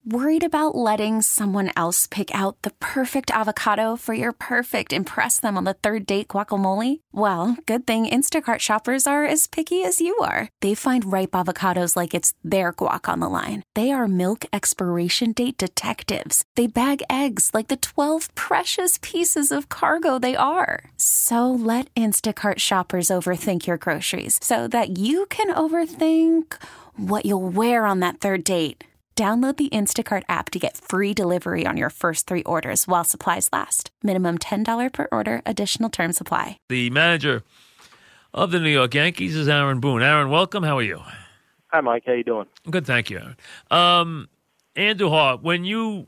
Worried about letting someone else pick out the perfect avocado for your perfect impress them on the third date guacamole? Well, good thing Instacart shoppers are as picky as you are. They find ripe avocados like it's their guac on the line. They are milk expiration date detectives. They bag eggs like the 12 precious pieces of cargo they are. So let Instacart shoppers overthink your groceries so that you can overthink what you'll wear on that third date. Download the Instacart app to get free delivery on your first 3 orders while supplies last. Minimum $10 per order. Additional terms apply. The manager of the New York Yankees is Aaron Boone. Aaron, welcome. How are you? Hi, Mike. How you doing? Good, thank you, Aaron. Andujar, when you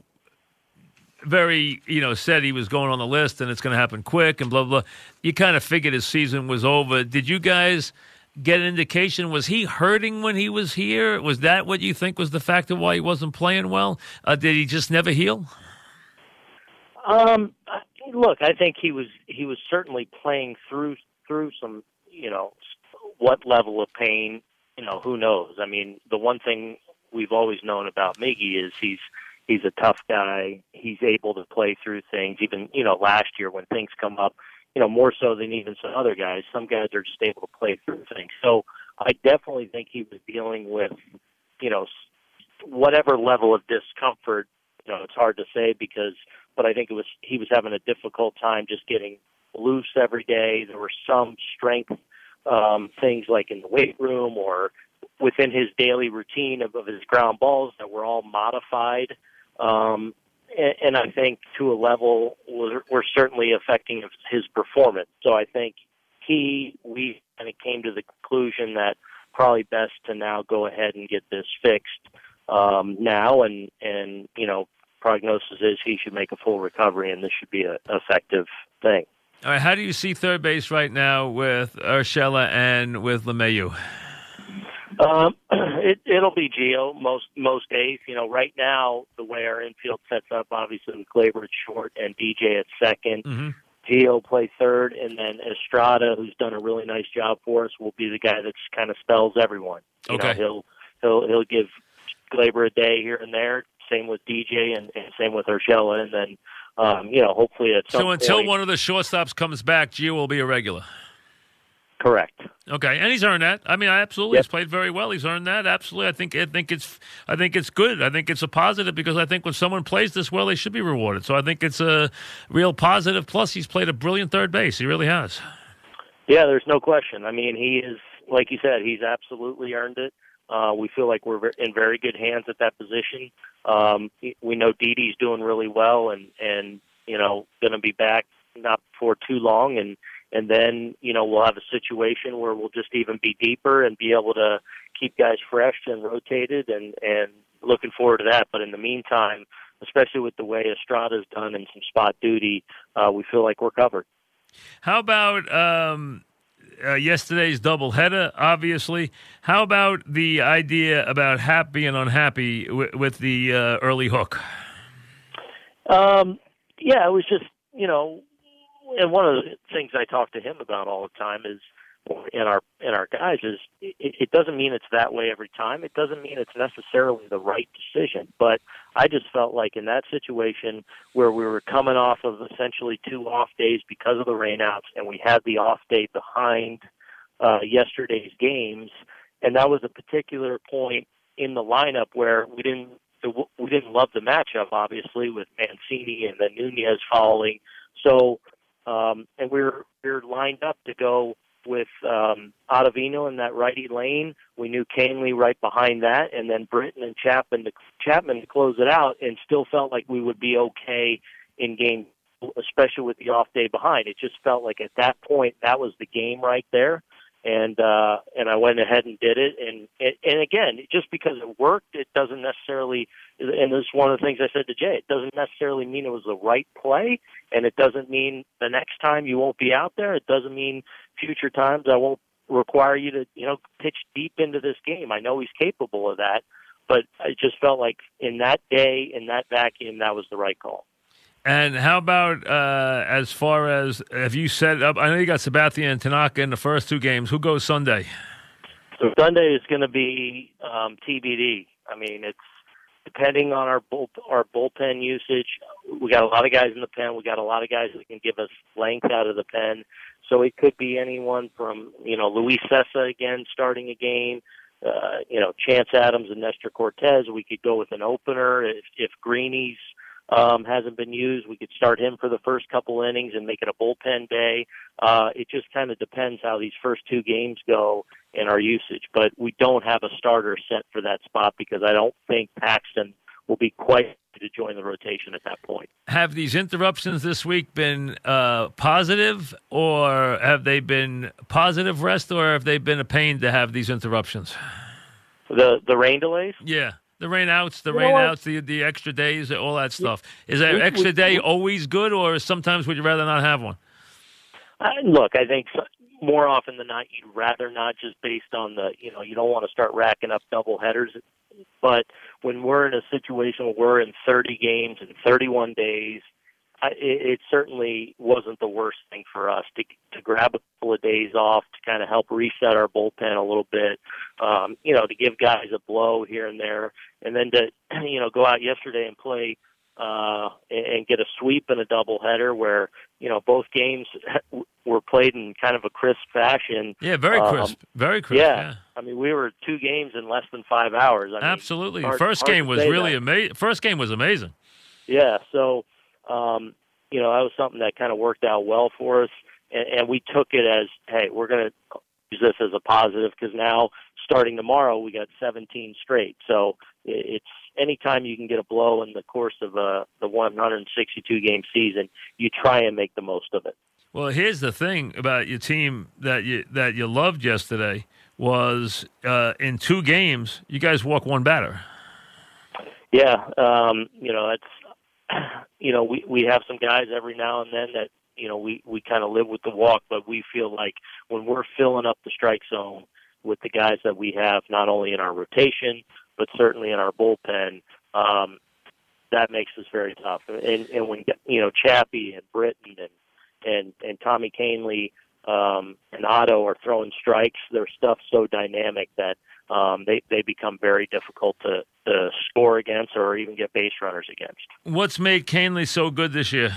said he was going on the list and it's going to happen quick and blah, blah, blah, you kind of figured his season was over. Did you guys get an indication? Was he hurting when he was here? Was that what you think was the factor why he wasn't playing well? Did he just never heal? Look, I think he was certainly playing through some, what level of pain, who knows? I mean, the one thing we've always known about Miggy is he's a tough guy. He's able to play through things. Even, last year when things come up, more so than even some other guys. Some guys are just able to play through things. So I definitely think he was dealing with, whatever level of discomfort. It's hard to say but I think he was having a difficult time just getting loose every day. There were some strength things like in the weight room or within his daily routine of his ground balls that were all modified. And I think to a level were certainly affecting his performance. So I think we kind of came to the conclusion that probably best to now go ahead and get this fixed now. And prognosis is he should make a full recovery, and this should be an effective thing. All right, how do you see third base right now with Urshela and with LeMahieu? It'll be Gio most days. Right now, the way our infield sets up, obviously with Gleyber at short and DJ at second, Gio play third, and then Estrada, who's done a really nice job for us, will be the guy that kind of spells everyone. Okay. He'll give Gleyber a day here and there. Same with DJ and same with Urshela, and then hopefully at some point. So until one of the shortstops comes back, Gio will be a regular. Correct. Okay, and he's earned that. I mean, absolutely, He's played very well. He's earned that. Absolutely, I think it's good. I think it's a positive because I think when someone plays this well, they should be rewarded. So I think it's a real positive. Plus, he's played a brilliant third base. He really has. Yeah, there's no question. I mean, he is, like you said, he's absolutely earned it. We feel like we're in very good hands at that position. We know Didi's doing really well, and going to be back not for too long, and then, we'll have a situation where we'll just even be deeper and be able to keep guys fresh and rotated and looking forward to that. But in the meantime, especially with the way Estrada's done and some spot duty, we feel like we're covered. How about yesterday's doubleheader, obviously? How about the idea about happy and unhappy with the early hook? Yeah, it was just, and one of the things I talk to him about all the time is, in our guys, is it doesn't mean it's that way every time. It doesn't mean it's necessarily the right decision. But I just felt like in that situation where we were coming off of essentially 2 off days because of the rainouts, and we had the off day behind yesterday's games, and that was a particular point in the lineup where we didn't love the matchup, obviously, with Mancini and then Nunez fouling. So. And we're lined up to go with Ottavino in that righty lane. We knew Canley right behind that, and then Britton and Chapman to close it out, and still felt like we would be okay in game, especially with the off day behind. It just felt like at that point that was the game right there, and I went ahead and did it. And again, just because it worked, it doesn't necessarily. And this is one of the things I said to Jay. It doesn't necessarily mean it was the right play, and it doesn't mean the next time you won't be out there. It doesn't mean future times I won't require you to, pitch deep into this game. I know he's capable of that, but I just felt like in that day, in that vacuum, that was the right call. And how about as far as, have you set up, I know you got Sabathia and Tanaka in the first 2 games. Who goes Sunday? So Sunday is going to be TBD. I mean, it depending on our bullpen usage, we got a lot of guys in the pen. We got a lot of guys that can give us length out of the pen. So it could be anyone from, Luis Cessa again starting a game, Chance Adams and Nestor Cortez. We could go with an opener. If Greeny's hasn't been used, we could start him for the first couple innings and make it a bullpen day. It just kind of depends how these first two games go in our usage. But we don't have a starter set for that spot because I don't think Paxton will be quite ready to join the rotation at that point. Have these interruptions this week been positive, or have they been positive rest, or have they been a pain to have these interruptions? The rain delays? Yeah. The rain outs, the extra days, all that stuff. Is that extra day always good, or sometimes would you rather not have one? Look, I think more often than not, you'd rather not, just based on you don't want to start racking up double headers. But when we're in a situation where we're in 30 games in 31 days, it certainly wasn't the worst thing for us to grab a couple of days off to kind of help reset our bullpen a little bit, to give guys a blow here and there, and then to, go out yesterday and play and get a sweep in a doubleheader where, both games were played in kind of a crisp fashion. Yeah, very crisp. Very crisp. Yeah. I mean, we were 2 games in less than 5 hours. Absolutely. First game was really amazing. First game was amazing. Yeah, so that was something that kind of worked out well for us, and we took it as, hey, we're going to use this as a positive because now, starting tomorrow, we got 17 straight. So it's anytime you can get a blow in the course of the 162-game season, you try and make the most of it. Well, here's the thing about your team that you loved yesterday was in 2 games, you guys walk 1 batter. Yeah, that's we have some guys every now and then that, we kind of live with the walk, but we feel like when we're filling up the strike zone with the guys that we have, not only in our rotation, but certainly in our bullpen, that makes us very tough. And when, Chappie and Britton and Tommy Canley and Otto are throwing strikes, their stuff's so dynamic that they become very difficult to score against or even get base runners against. What's made Canley so good this year?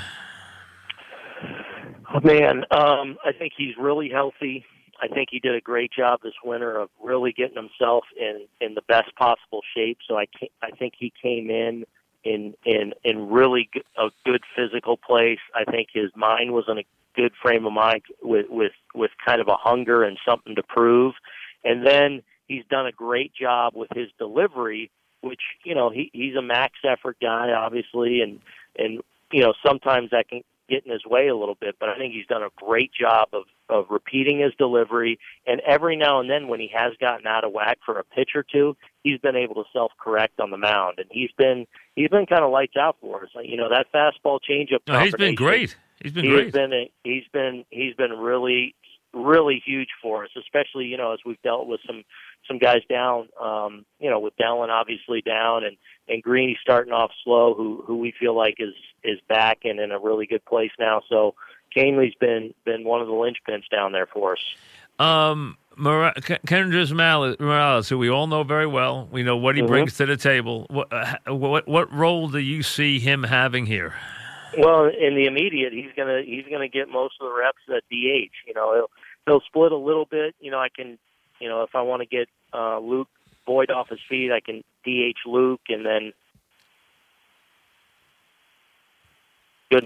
Oh, man, I think he's really healthy. I think he did a great job this winter of really getting himself in the best possible shape. So I think he came in really a good physical place. I think his mind was in a good frame of mind with kind of a hunger and something to prove. And then he's done a great job with his delivery, which, he's a max effort guy, obviously, and sometimes that can get in his way a little bit, but I think he's done a great job of repeating his delivery, and every now and then when he has gotten out of whack for a pitch or two, he's been able to self-correct on the mound, and he's been kind of lights out for us. That fastball changeup. No, he's been great. He's been really, really huge for us, especially, as we've dealt with some guys down, with Dellin obviously down and Greeny starting off slow, who we feel like is back and in a really good place now. So Canley's been one of the linchpins down there for us. Kendrys Morales, who we all know very well, we know what he brings to the table. What role do you see him having here? Well, in the immediate, he's gonna get most of the reps at DH. He'll split a little bit. I can, if I want to get Luke Boyd off his feet, I can DH Luke, and then good.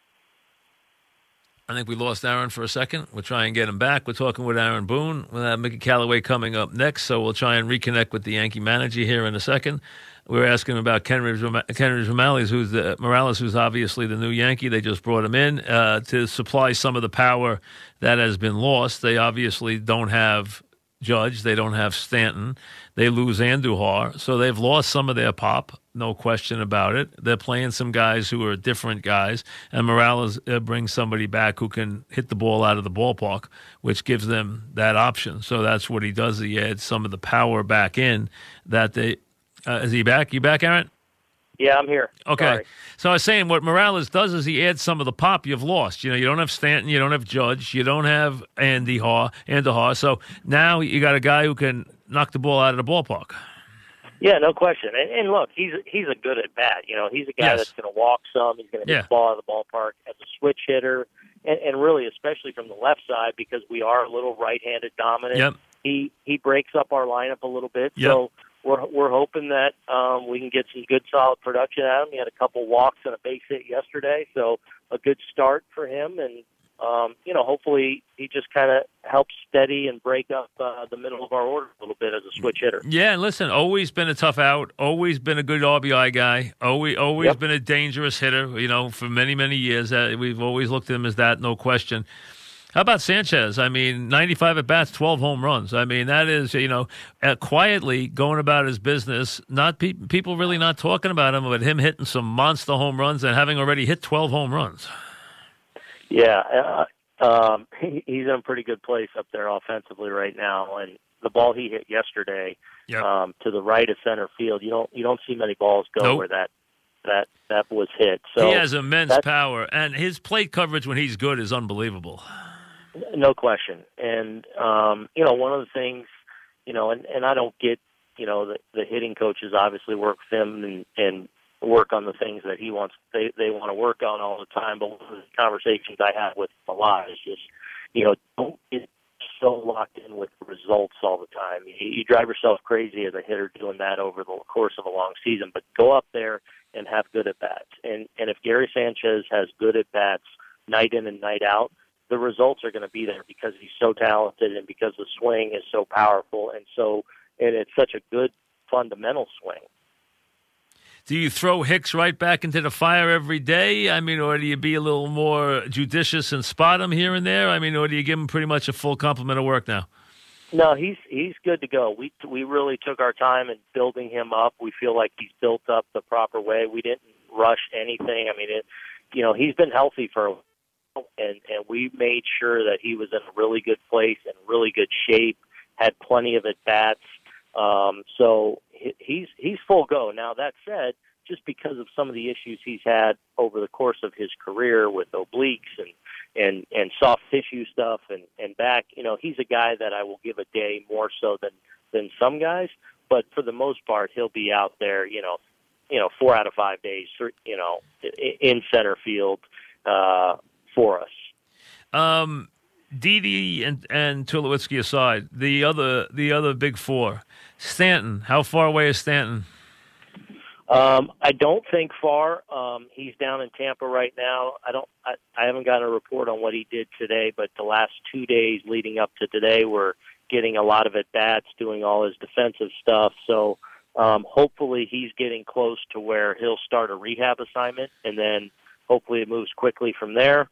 I think we lost Aaron for a second. We'll try and get him back. We're talking with Aaron Boone. We'll have Mickey Callaway coming up next, so we'll try and reconnect with the Yankee manager here in a second. We were asking about Kendrys Morales, who's obviously the new Yankee. They just brought him in to supply some of the power that has been lost. They obviously don't have Judge. They don't have Stanton. They lose Andujar. So they've lost some of their pop, no question about it. They're playing some guys who are different guys, and Morales brings somebody back who can hit the ball out of the ballpark, which gives them that option. So that's what he does. He adds some of the power back in that they is he back? You back, Aaron? Yeah, I'm here. Okay. Sorry. So I was saying what Morales does is he adds some of the pop you've lost. You don't have Stanton, you don't have Judge, you don't have Andujar. So now you got a guy who can knock the ball out of the ballpark. Yeah, no question. And look, he's a good at bat. You know, he's a guy that's going to walk some. He's going to hit the ball out of the ballpark as a switch hitter, and really, especially from the left side, because we are a little right-handed dominant. Yep. He breaks up our lineup a little bit. Yep. So we're hoping that we can get some good, solid production out of him. He had a couple walks and a base hit yesterday, so a good start for him. And you know, hopefully he just kind of helps steady and break up the middle of our order a little bit as a switch hitter. Yeah, and listen, always been a tough out, always been a good RBI guy, always been a dangerous hitter, you know, for many, many years. We've always looked at him as that, no question. How about Sanchez? I mean, 95 at-bats, 12 home runs. I mean, that is, you know, quietly going about his business, not people really not talking about him, but him hitting some monster home runs and having already hit 12 home runs. Yeah, he's in a pretty good place up there offensively right now, and the ball he hit yesterday to the right of center field, you don't see many balls go where that was hit. So he has immense power, and his plate coverage when he's good is unbelievable. No question. And you know, one of the things, you know, and I don't get, you know, the hitting coaches obviously work with him and work on the things that he wants, they want to work on all the time. But one of the conversations I have with him a lot is just, you know, don't get so locked in with results all the time. You drive yourself crazy as a hitter doing that over the course of a long season, but go up there and have good at-bats. And if Gary Sanchez has good at-bats night in and night out, the results are going to be there because he's so talented and because the swing is so powerful and it's such a good fundamental swing. Do you throw Hicks right back into the fire every day? I mean, or do you be a little more judicious and spot him here and there? I mean, or do you give him pretty much a full complement of work now? No, he's good to go. We really took our time in building him up. We feel like he's built up the proper way. We didn't rush anything. I mean, you know, he's been healthy for a while, and we made sure that he was in a really good place and really good shape, had plenty of at-bats. So he's full go. Now, that said, just because of some of the issues he's had over the course of his career with obliques and soft tissue stuff and back, you know, he's a guy that I will give a day more so than some guys. But for the most part, he'll be out there, you know, 4 out of 5 days, you know, in center field for us. Didi and Tulowitzki aside, the other big four, Stanton. How far away is Stanton? I don't think far. He's down in Tampa right now. I haven't gotten a report on what he did today, but the last 2 days leading up to today were getting a lot of at-bats, doing all his defensive stuff. So hopefully he's getting close to where he'll start a rehab assignment, and then hopefully it moves quickly from there.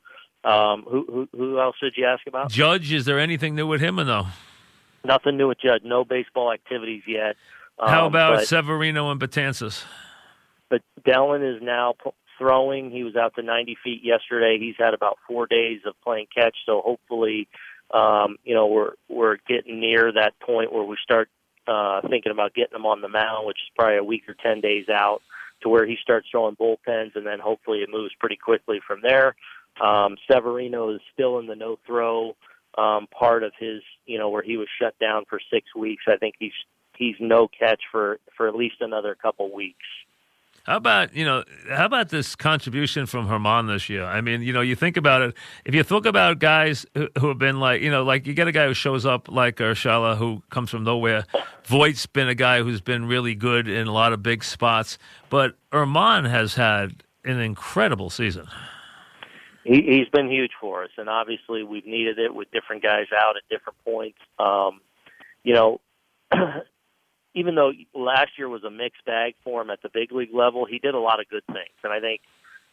Who else did you ask about? Judge, is there anything new with him or no? Nothing new with Judge. No baseball activities yet. How about Severino and Betances? But Dellin is now throwing. He was out to 90 feet yesterday. He's had about 4 days of playing catch, so hopefully, you know, we're getting near that point where we start thinking about getting him on the mound, which is probably a week or 10 days out, to where he starts throwing bullpens, and then hopefully it moves pretty quickly from there. Severino is still in the no-throw part of his, you know, where he was shut down for 6 weeks. I think he's no catch for at least another couple weeks. How about this contribution from Herman this year? I mean, you know, you think about it. If you think about guys who have been like, you know, like you get a guy who shows up like Urshela, who comes from nowhere. Voigt's been a guy who's been really good in a lot of big spots. But Herman has had an incredible season. He's been huge for us, and obviously we've needed it with different guys out at different points. You know, even though last year was a mixed bag for him at the big league level, he did a lot of good things. And I think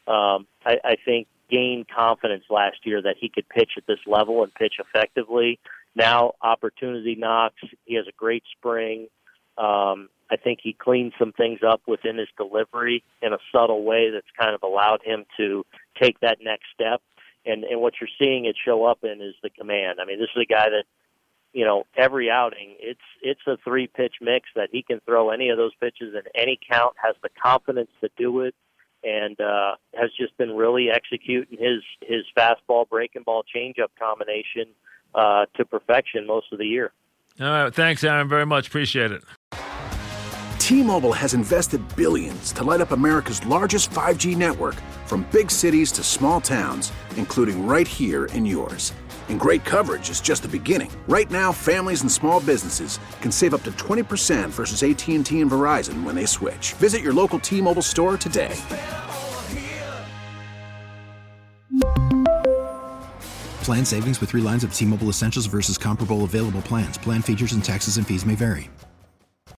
I think gained confidence last year that he could pitch at this level and pitch effectively. Now opportunity knocks. He has a great spring. I think he cleaned some things up within his delivery in a subtle way that's kind of allowed him to take that next step. And what you're seeing it show up in is the command. I mean, this is a guy that, you know, every outing, it's a 3-pitch mix that he can throw any of those pitches in any count, has the confidence to do it, and has just been really executing his fastball, breaking ball, changeup combination to perfection most of the year. All right. Thanks, Aaron, very much. Appreciate it. T-Mobile has invested billions to light up America's largest 5G network, from big cities to small towns, including right here in yours. And great coverage is just the beginning. Right now, families and small businesses can save up to 20% versus AT&T and Verizon when they switch. Visit your local T-Mobile store today. Plan savings with 3 lines of T-Mobile Essentials versus comparable available plans. Plan features and taxes and fees may vary.